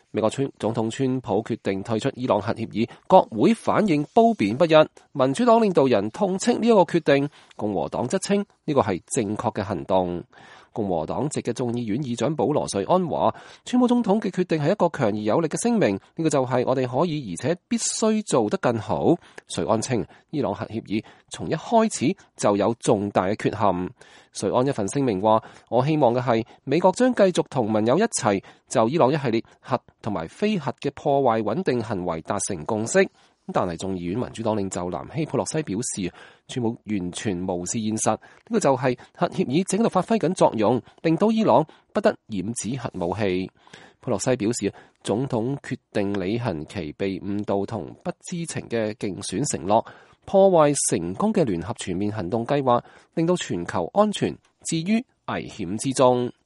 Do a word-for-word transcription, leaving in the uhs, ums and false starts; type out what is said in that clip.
美國川總統川普決定退出伊朗核協議，國會反應褒貶不一。民主黨領導人痛斥呢一個決定，共和黨則稱呢個係正確嘅行動。共和黨籍嘅眾議院議長保羅瑞安話，川普總統嘅決定係一個強而有力嘅聲明，呢個就係我哋可以而且必須做得更好。瑞安稱，伊朗核協議從一開始就有重大嘅缺陷。瑞安一份聲明話，我希望嘅係美國將繼續同盟友一齊就伊朗一系列核同埋非核嘅破壞穩定行為達成共識。但係眾議院民主黨領袖南希佩洛西表示，川普完全無視現實，呢個就係核協議正喺度發揮緊作用，令到伊朗不得染指核武器。佩洛西表示，總統決定履行其被誤導同不知情嘅競選承諾，破壞成功嘅聯合全面行動計劃，令到全球安全置於危險之中。